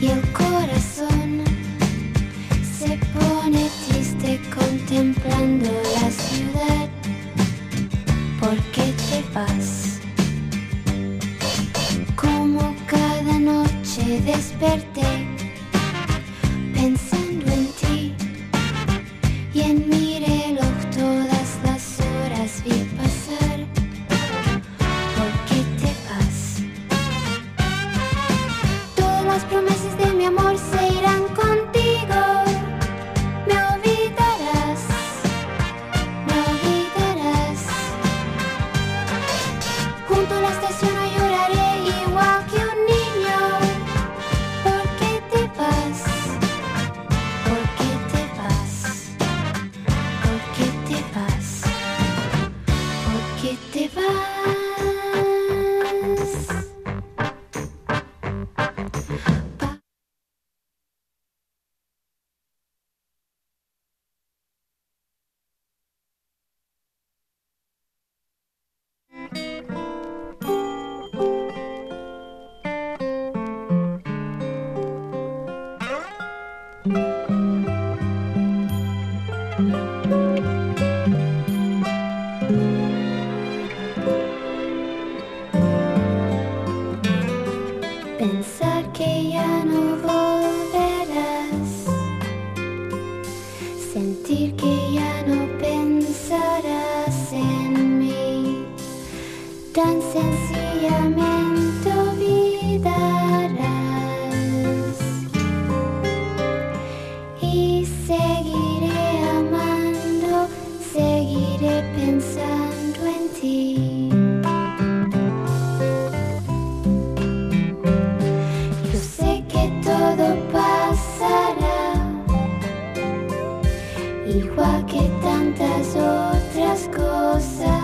y el corazón se pone triste contemplando la ciudad. ¿Por qué te vas? Como cada noche desperté pensando en ti y en mi reloj todas las horas vi pasar. ¿Por qué te vas? Todas las promesas de mi amor se irán contigo. Me olvidarás, me olvidarás. Junto a la estación no lloraré igual que un niño. ¿Por qué te vas? ¿Por qué te vas? ¿Por qué te vas? ¿Por qué te vas? Pensar que ya no volverás, sentir que ya no pensarás en mí, tan sencillamente olvidarás. Y seguiré amando, seguiré pensando en ti. Yo sé que todo pasará, igual que tantas otras cosas.